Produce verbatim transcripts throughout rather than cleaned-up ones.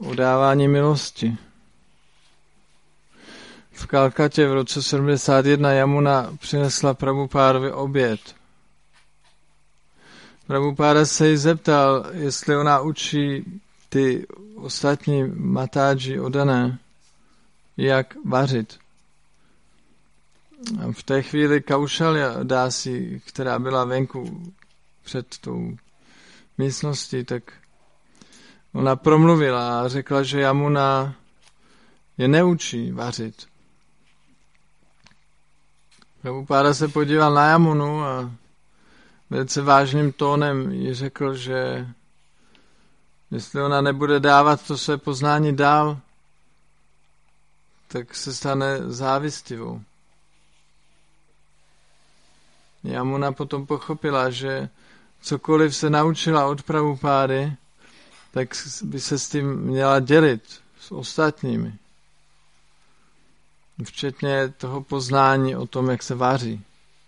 o dávání milosti. V Kalkatě v roce sedmdesát jedna Jamuna přinesla Prabhupádovi oběd. Prabhupáda se jí zeptal, jestli ona učí ty ostatní matáži odané, jak vařit. A v té chvíli Kaušalya Dási, která byla venku před tou místností, tak ona promluvila a řekla, že Jamuna je neučí vařit. Prabhupáda se podíval na Jamunu a velice vážným tónem jí řekl, že jestli ona nebude dávat to své poznání dál, tak se stane závistivou. Jamuna potom pochopila, že cokoliv se naučila od Prabhupády, tak by se s tím měla dělit s ostatními. Včetně toho poznání o tom, jak se vaří.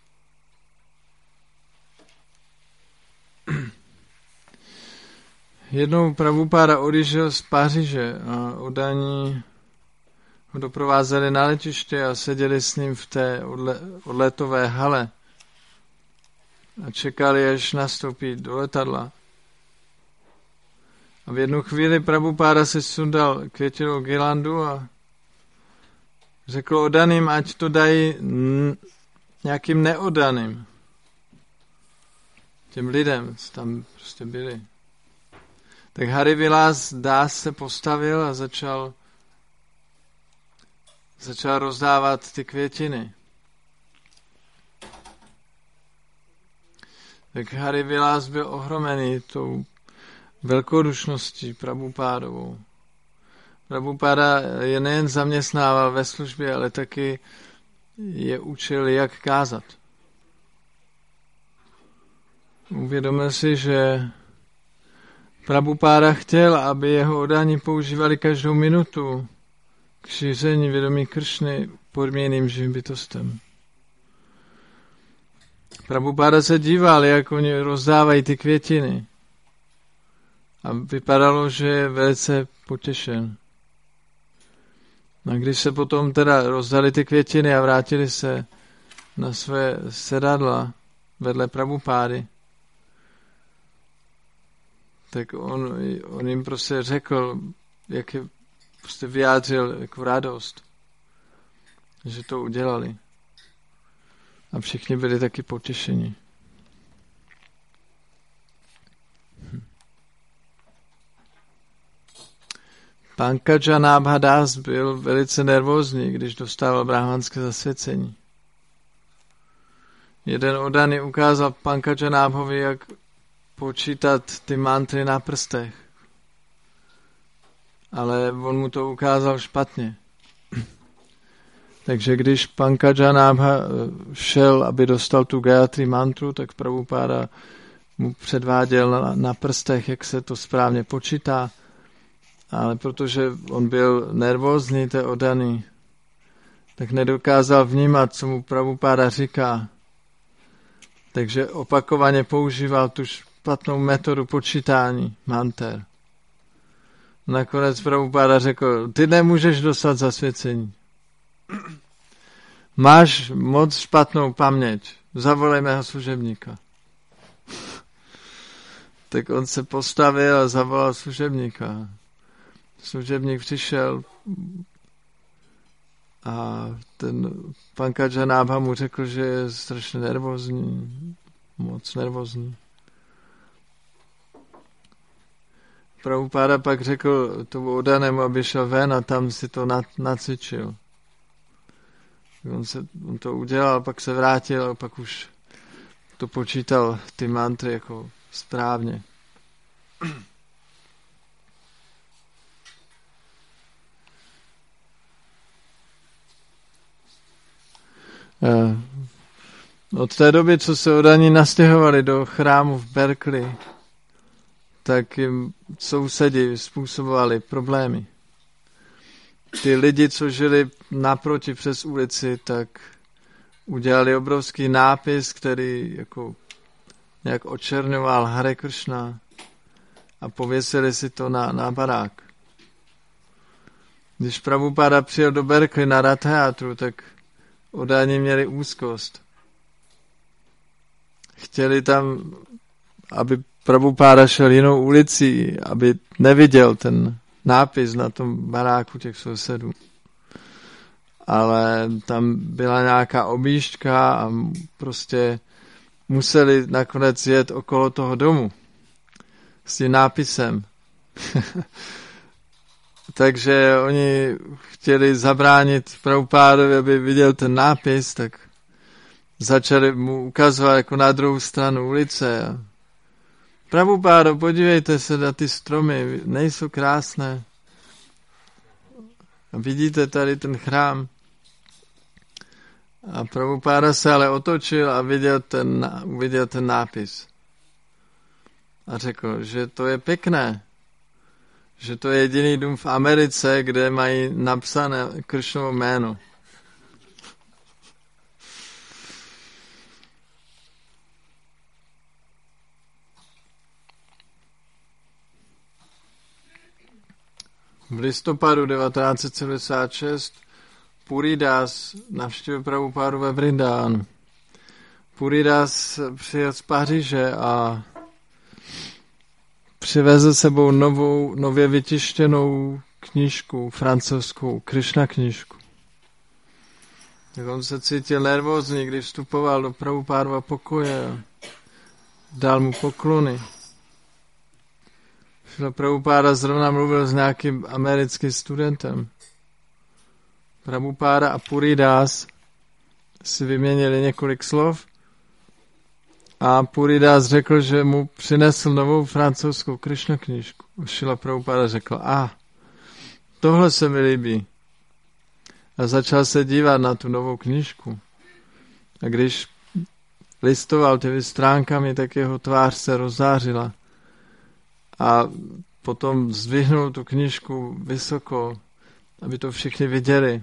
Jednou Prabhupáda odjížděl z Paříže a odaní ho doprovázeli na letiště a seděli s ním v té odle, odletové hale a čekali, až nastoupí do letadla. A v jednu chvíli Prabhupáda si sundal květinou girlandu a řekl odaným, ať to dají n- nějakým neodaným. Těm lidem, co tam prostě byli. Tak Hari Vilas Dás se postavil a začal začal rozdávat ty květiny. Tak Hari Vilas byl ohromený tou velkodušností Prabhupádovou. Prabhupáda je nejen zaměstnával ve službě, ale taky je učil, jak kázat. Uvědomil si, že Prabhupáda chtěl, aby jeho oddaní používali každou minutu k šíření vědomí Kršny podmíněným živým bytostem. Prabhupáda se díval, jak oni rozdávají ty květiny. A vypadalo, že je velice potěšen. A když se potom teda rozdali ty květiny a vrátili se na své sedadla vedle Prabhupády, tak on, on jim prostě řekl, jak je prostě vyjádřil jako radost, že to udělali. A všichni byli taky potěšeni. Pankajanabha Das byl velice nervózní, když dostával brahmanské zasvěcení. Jeden odaný ukázal Pankajanabhovi, jak počítat ty mantry na prstech. Ale on mu to ukázal špatně. Takže když Pankajanabha šel, aby dostal tu Gayatri mantru, tak Prabhupáda mu předváděl na, na prstech, jak se to správně počítá. Ale protože on byl nervózní, to odaný, tak nedokázal vnímat, co mu Prabhupáda říká. Takže opakovaně používal tu špatnou metodu počítání manter. Nakonec Prabhupáda řekl, ty nemůžeš dostat zasvěcení. Máš moc špatnou paměť, zavolej mého služebníka. Tak on se postavil a zavolal služebníka. Služebník přišel a ten Pankajanabha mu řekl, že je strašně nervózní, moc nervózní. Prabhupáda pak řekl tomu odanému, aby šel ven a tam si to nacvičil. On, se, on to udělal, pak se vrátil a pak už to počítal ty mantry jako správně. Od té doby, co se odaní nastěhovali do chrámu v Berkeley, tak jim sousedi způsobovali problémy. Ty lidi, co žili naproti přes ulici, tak udělali obrovský nápis, který jako nějak očerňoval Hare Krishna a pověsili si to na, na barák. Když Prabhupáda přijel do Berkeley na Rath Teatru, tak údajně měli úzkost. Chtěli tam, aby Prabhupáda šel jinou ulicí, aby neviděl ten nápis na tom baráku těch sousedů. Ale tam byla nějaká objížďka a prostě museli nakonec jet okolo toho domu s tím nápisem. Takže oni chtěli zabránit Prabhupádovi, aby viděl ten nápis, tak začali mu ukazovat jako na druhou stranu ulice. Prabhupádo, podívejte se na ty stromy, nejsou krásné. A vidíte tady ten chrám. A Prabhupáda se ale otočil a viděl ten, uviděl ten nápis. A řekl, že to je pěkné. Že to je jediný dům v Americe, kde mají napsané Kršnovo jméno. V listopadu devatenáct set sedmdesát šest Puri Das navštívil Prabhupádu ve Vrindávánu. Puri Das přijel z Paříže a přivezl sebou novou, nově vytištěnou knížku, francouzskou, Krishna knížku. Tak on se cítil nervózní, když vstupoval do Prabhupádova pokoje a dal mu poklony. Prabhupáda zrovna mluvil s nějakým americkým studentem. Prabhupáda a Puri Das si vyměnili několik slov a Puri Das řekl, že mu přinesl novou francouzskou Krishna knížku. Šrila Prabhupáda řekl, a ah, tohle se mi líbí. A začal se dívat na tu novou knížku. A když listoval těmi stránkami, tak jeho tvář se rozzářila. A potom zdvihnul tu knížku vysoko, aby to všichni viděli.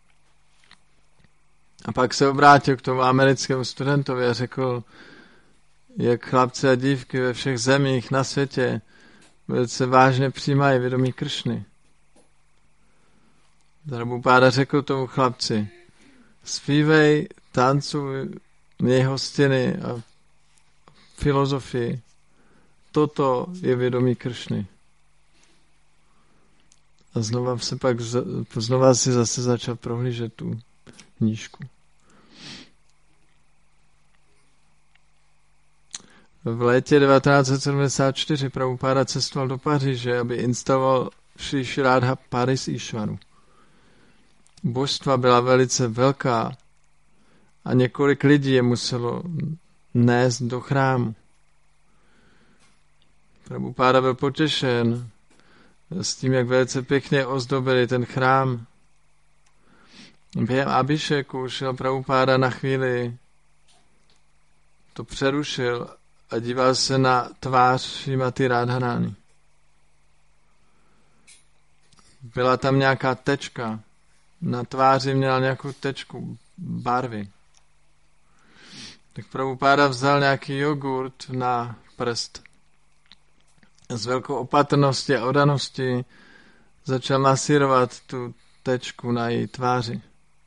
A pak se obrátil k tomu americkému studentovi a řekl, jak chlapci a dívky ve všech zemích na světě velice vážně přijímají vědomí Kršny. Prabhupáda řekl tomu chlapci, zpívej, tancuj, měj hostiny a filozofii. Toto je vědomí Kršny. A znova se pak znova si zase začal prohlížet tu knížku. V létě devatenáct set sedmdesát čtyři Prabhupáda cestoval do Paříže, aby instaloval Šri Šrádha Paris Išvaru. Božstva byla velice velká a několik lidí je muselo nést do chrámu. Prabhupáda byl potěšen s tím, jak velice pěkně ozdobili ten chrám. Během abhišeku šel Prabhupáda na chvíli, to přerušil a díval se na tvář Šrimati Radharani. Byla tam nějaká tečka, na tváři měla nějakou tečku barvy. Tak Prabhupáda vzal nějaký jogurt na prst. S velkou opatrností a oddaností začal masírovat tu tečku na její tváři.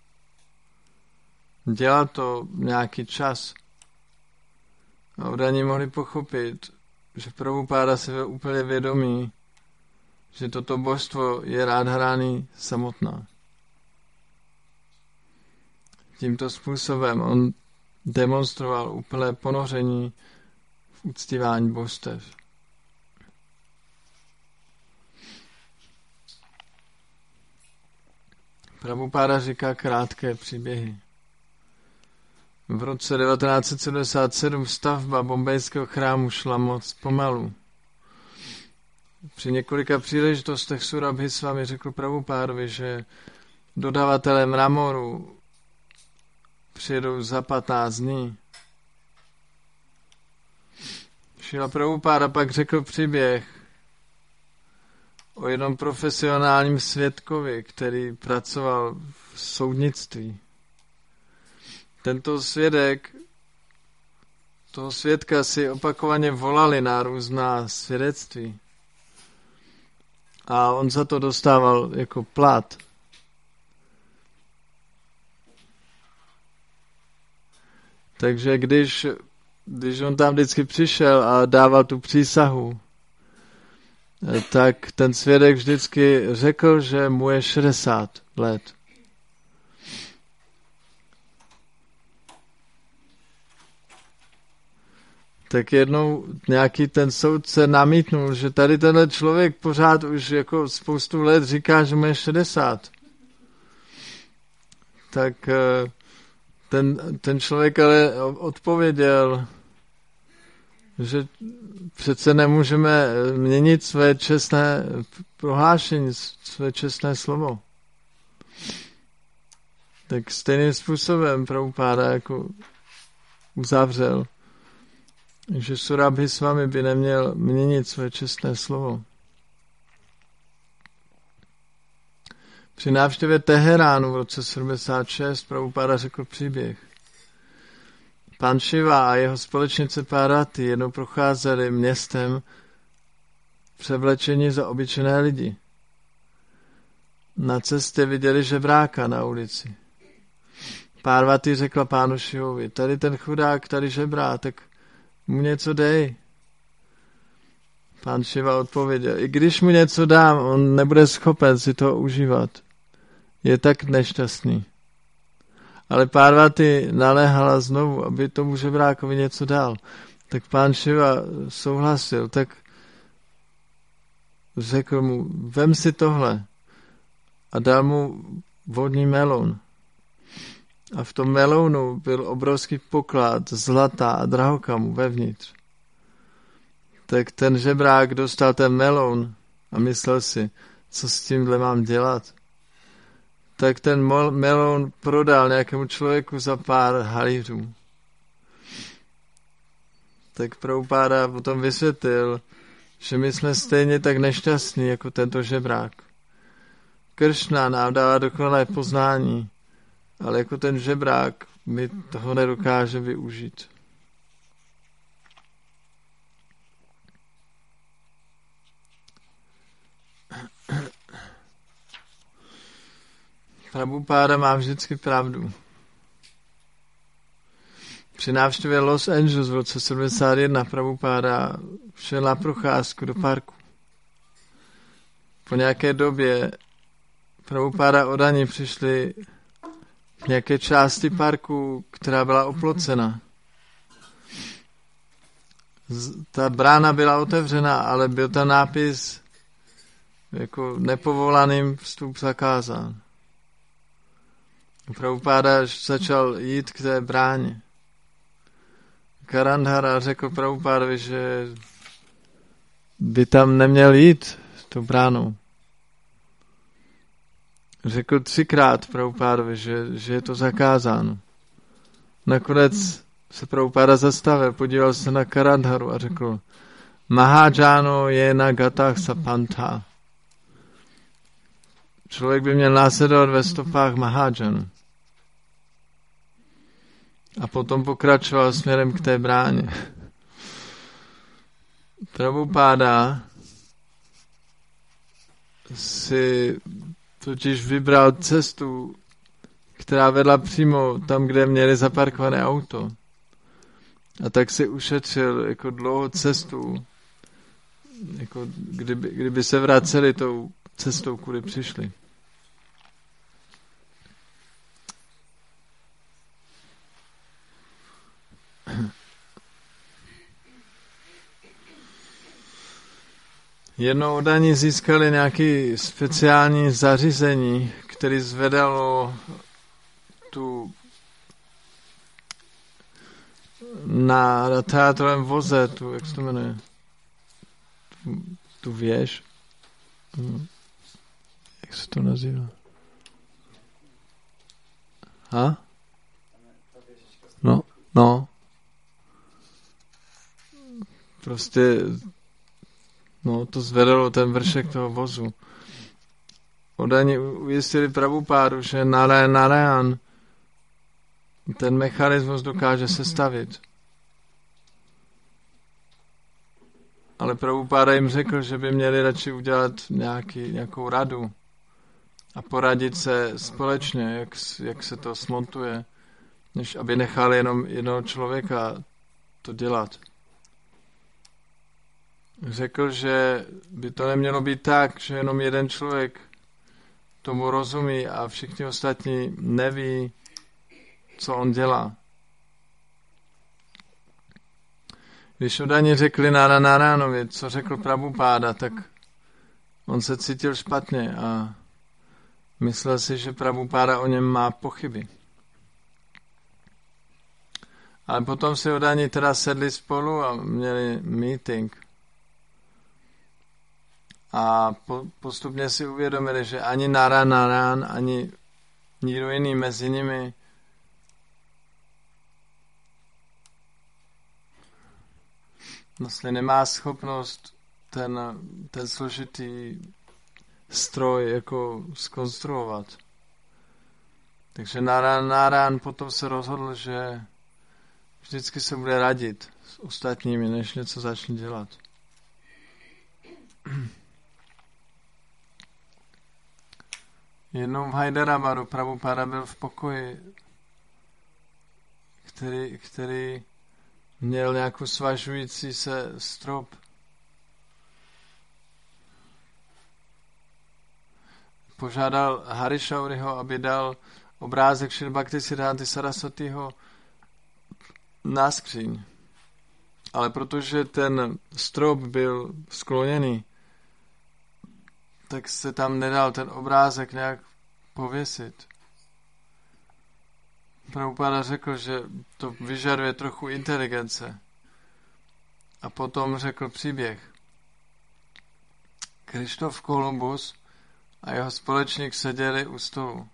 Dělal to nějaký čas. A oddaní mohli pochopit, že Prabhupáda si byl úplně vědomý, že toto božstvo je Radharani samotná. Tímto způsobem on demonstroval úplné ponoření v uctívání božstev. Prabhupáda říká krátké příběhy. V roce devatenáct set sedmdesát sedm stavba bombejského chrámu šla moc pomalu. Při několika příležitostech Surabhi s vámi řekl Prabhupádovi, že dodavatelé mramoru přijedou za patnáct dní. Šrila Prabhupáda pak řekl příběh o jednom profesionálním svědkovi, který pracoval v soudnictví. Tento svědek, toho svědka si opakovaně volali na různá svědectví. a on za to dostával jako plat. Takže když, když on tam vždycky přišel a dával tu přísahu, tak ten svědek vždycky řekl, že mu je šedesát let. Tak jednou nějaký ten soudce namítnul, že tady tenhle člověk pořád už jako spoustu let říká, že mu je šedesát. Tak ten, ten člověk ale odpověděl, že přece nemůžeme měnit své čestné prohlášení, své čestné slovo. Tak stejným způsobem Prabhupáda jako uzavřel, že Surabhi s vámi by neměl měnit své čestné slovo. Při návštěvě Teheránu v roce sedmdesát šest Prabhupáda řekl příběh. Pán Šiva a jeho společnice Párati jednou procházeli městem převlečení za obyčejné lidi. Na cestě viděli žebráka na ulici. Párvati řekla pánu Šivovi, tady ten chudák tady žebrá, tak mu něco dej. Pán Šiva odpověděl, i když mu něco dám, on nebude schopen si to užívat. Je tak nešťastný. Ale Párvati naléhala znovu, aby tomu žebrákovi něco dal. Tak pán Šiva souhlasil, tak řekl mu, vem si tohle a dal mu vodní melon. A v tom melounu byl obrovský poklad zlata a drahokamu vevnitř. Tak ten žebrák dostal ten meloun a myslel si, co s tímhle mám dělat. Tak ten meloun prodal nějakému člověku za pár halířů. Tak Prabhupáda potom vysvětlil, že my jsme stejně tak nešťastní jako tento žebrák. Kršna nám dává dokonalé poznání, ale jako ten žebrák my toho nedokáže využít. Prabhupáda má vždycky pravdu. Při návštěvě Los Angeles v roce sedmdesát jedna Prabhupáda šel na procházku do parku. Po nějaké době Prabhupáda Odani přišli k nějaké části parku, která byla oplocena. Ta brána byla otevřena, ale byl tam nápis jako nepovolaným vstup zakázán. Prabhupáda začal jít k té bráně. Karandhara řekl Prabhupádovi, že by tam neměl jít tou bránou. Řekl třikrát Prabhupádovi, že, že je to zakázáno. Nakonec se Prabhupáda zastavil, podíval se na Karandharu a řekl Mahajano je na gatách sapanta. Člověk by měl následovat ve stopách Mahajanu. A potom pokračoval směrem k té bráně. Prabhupáda si totiž vybral cestu, která vedla přímo tam, kde měli zaparkované auto. A tak si ušetřil jako dlouhou cestu, jako kdyby, kdyby se vraceli tou cestou, kudy přišli. Jednou Odani získali nějaké speciální zařízení, které zvedalo tu na, na teátrovém voze, tu, jak se to jmenuje, tu, tu věž. Jak se to nazývá? Ha? No, no. Prostě no, to zvedalo ten vršek toho vozu. Odani ujistili Prabhupádu, že Narayan Narayan ten mechanismus dokáže sestavit. Ale Prabhupáda jim řekl, že by měli radši udělat nějaký, nějakou radu a poradit se společně, jak, jak se to smontuje, než aby nechali jenom jednoho člověka to dělat. Řekl, že by to nemělo být tak, že jenom jeden člověk tomu rozumí a všichni ostatní neví, co on dělá. Když Udani řekli Nara Narayanovi, co řekl Prabhupáda, tak on se cítil špatně a myslel si, že Prabhupáda o něm má pochyby. Ale potom si Udani teda sedli spolu a měli meeting. A po, postupně si uvědomili, že ani Nara Narayan, ani nikdo jiný mezi nimi vlastně nemá schopnost ten, ten složitý stroj jako zkonstruovat. Takže Nara Narayan potom se rozhodl, že vždycky se bude radit s ostatními, než něco začne dělat. Jednou v Hyderabadu Prabhupáda byl v pokoji, který, který měl nějakou svažující se strop. Požádal Harishauriho, aby dal obrázek Šri Bhaktisvedanta Saraswatiho na skříň. Ale protože ten strop byl skloněný, tak se tam nedal ten obrázek nějak pověsit. Prabhupáda řekl, že to vyžaduje trochu inteligence. A potom řekl příběh. Krištof Kolumbus a jeho společník seděli u stolu.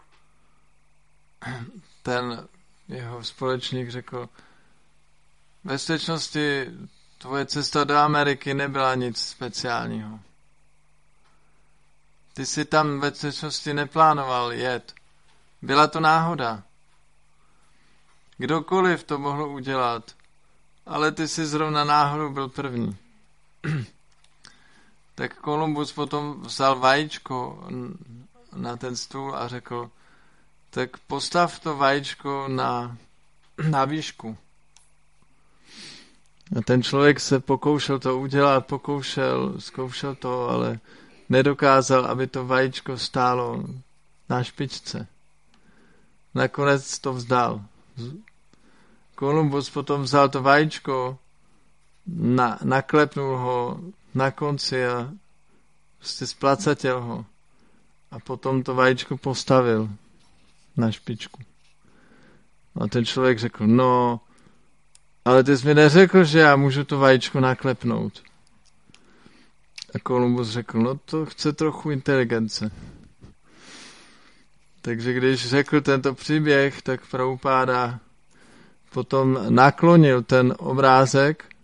Ten jeho společník řekl, ve skutečnosti tvoje cesta do Ameriky nebyla nic speciálního. Ty si tam ve skutečnosti neplánoval jet. Byla to náhoda. Kdokoliv to mohl udělat, ale ty si zrovna náhodou byl první. Tak Kolumbus potom vzal vajíčko na ten stůl a řekl, tak postav to vajíčko na, na výšku. A ten člověk se pokoušel to udělat, pokoušel, zkoušel to, ale nedokázal, aby to vajíčko stálo na špičce. Nakonec to vzdal. Kolumbus potom vzal to vajíčko, na, naklepnul ho na konci a prostě splacatěl ho. A potom to vajíčko postavil na špičku. A ten člověk řekl, no, ale ty jsi mi neřekl, že já můžu to vajíčko naklepnout. A Kolumbus řekl, no to chce trochu inteligence. Takže když řekl tento příběh, tak Prabhupáda potom naklonil ten obrázek,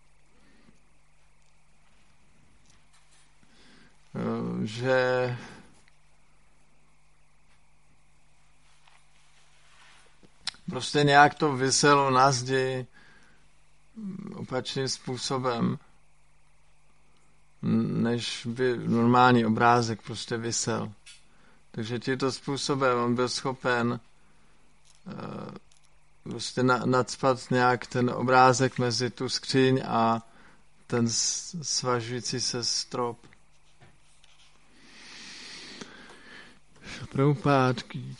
že prostě nějak to viselo na zdi opačným způsobem, než by normální obrázek prostě visel. Takže tímto způsobem on byl schopen uh, prostě na, nacpat nějak ten obrázek mezi tu skříň a ten svažující se strop. Prabhupád